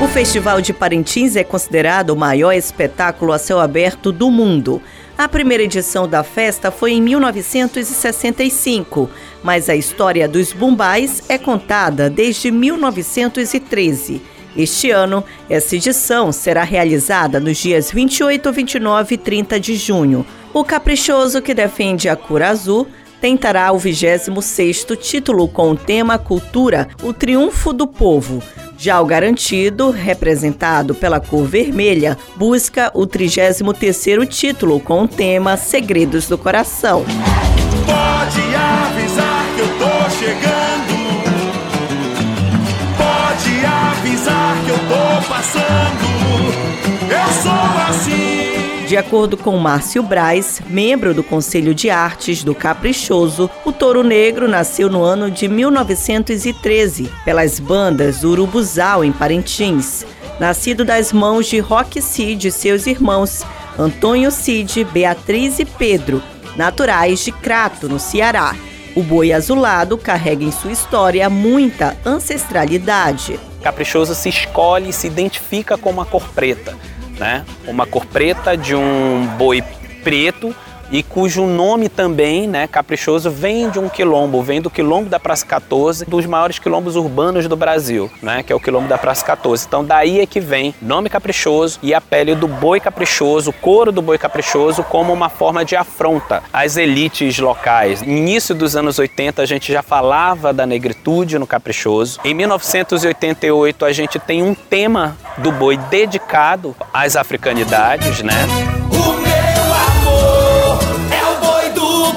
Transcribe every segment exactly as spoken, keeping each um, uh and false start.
O Festival de Parintins é considerado o maior espetáculo a céu aberto do mundo. A primeira edição da festa foi em mil novecentos e sessenta e cinco, mas a história dos bumbais é contada desde mil novecentos e treze. Este ano, essa edição será realizada nos dias vinte e oito, vinte e nove e trinta de junho. O caprichoso, que defende a cor azul, tentará o vigésimo sexto título com o tema Cultura, o Triunfo do Povo. Já o garantido, representado pela cor vermelha, busca o trigésimo terceiro título com o tema Segredos do Coração. Pode avisar que eu tô chegando. Pode avisar que eu tô passando. Eu sou assim. De acordo com Márcio Braz, membro do Conselho de Artes do Caprichoso, o Touro Negro nasceu no ano de mil novecentos e treze, pelas bandas Urubuzal, em Parintins. Nascido das mãos de Roque Cid e seus irmãos, Antônio Cid, Beatriz e Pedro, naturais de Crato, no Ceará. O boi azulado carrega em sua história muita ancestralidade. Caprichoso se escolhe e se identifica com uma cor preta. Né? Uma cor preta de um boi preto e cujo nome também, né, Caprichoso, vem de um quilombo, vem do quilombo da Praça quatorze, dos maiores quilombos urbanos do Brasil, né, que é o quilombo da Praça quatorze. Então daí é que vem nome Caprichoso e a pele do boi caprichoso, o couro do boi caprichoso, como uma forma de afronta às elites locais. No início dos anos oitenta a gente já falava da negritude no Caprichoso. Em mil novecentos e oitenta e oito a gente tem um tema do boi dedicado às africanidades, né? O meu amor é o boi do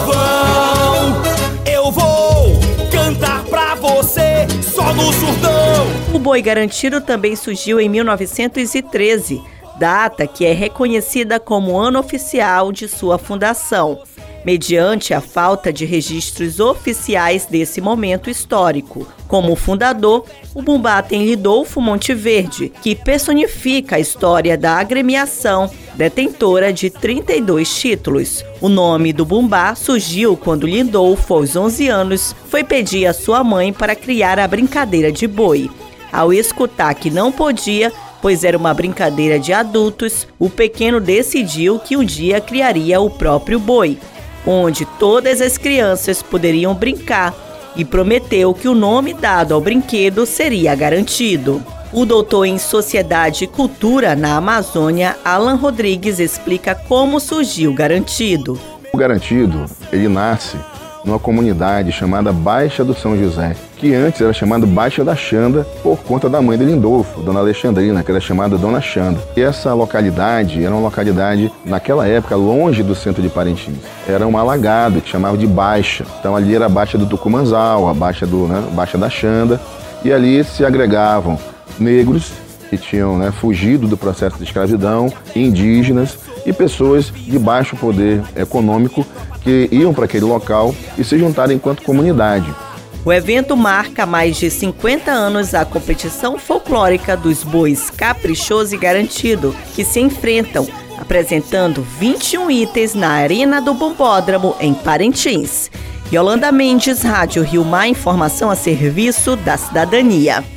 povão. Eu vou cantar pra você só no surdão. O boi garantido também surgiu em mil novecentos e treze, data que é reconhecida como ano oficial de sua fundação, mediante a falta de registros oficiais desse momento histórico. Como fundador, o Bumbá tem Lidolfo Monteverde, que personifica a história da agremiação, detentora de trinta e dois títulos. O nome do Bumbá surgiu quando Lidolfo, aos onze anos, foi pedir à sua mãe para criar a brincadeira de boi. Ao escutar que não podia, pois era uma brincadeira de adultos, o pequeno decidiu que um dia criaria o próprio boi, onde todas as crianças poderiam brincar, e prometeu que o nome dado ao brinquedo seria garantido. O doutor em Sociedade e Cultura na Amazônia, Alan Rodrigues, explica como surgiu o garantido. O garantido, ele nasce numa comunidade chamada Baixa do São José, que antes era chamada Baixa da Xanda por conta da mãe de Lindolfo, Dona Alexandrina, que era chamada Dona Xanda. E essa localidade era uma localidade, naquela época, longe do centro de Parintins. Era um alagado que chamava de Baixa. Então ali era a Baixa do Tucumanzal, a Baixa, do, né, Baixa da Xanda, e ali se agregavam negros que tinham, né, fugido do processo de escravidão, indígenas e pessoas de baixo poder econômico que iam para aquele local e se juntaram enquanto comunidade. O evento marca há mais de cinquenta anos a competição folclórica dos bois Caprichoso e Garantido, que se enfrentam, apresentando vinte e um itens na Arena do Bombódromo, em Parintins. Yolanda Mendes, Rádio Rio Mar, informação a serviço da cidadania.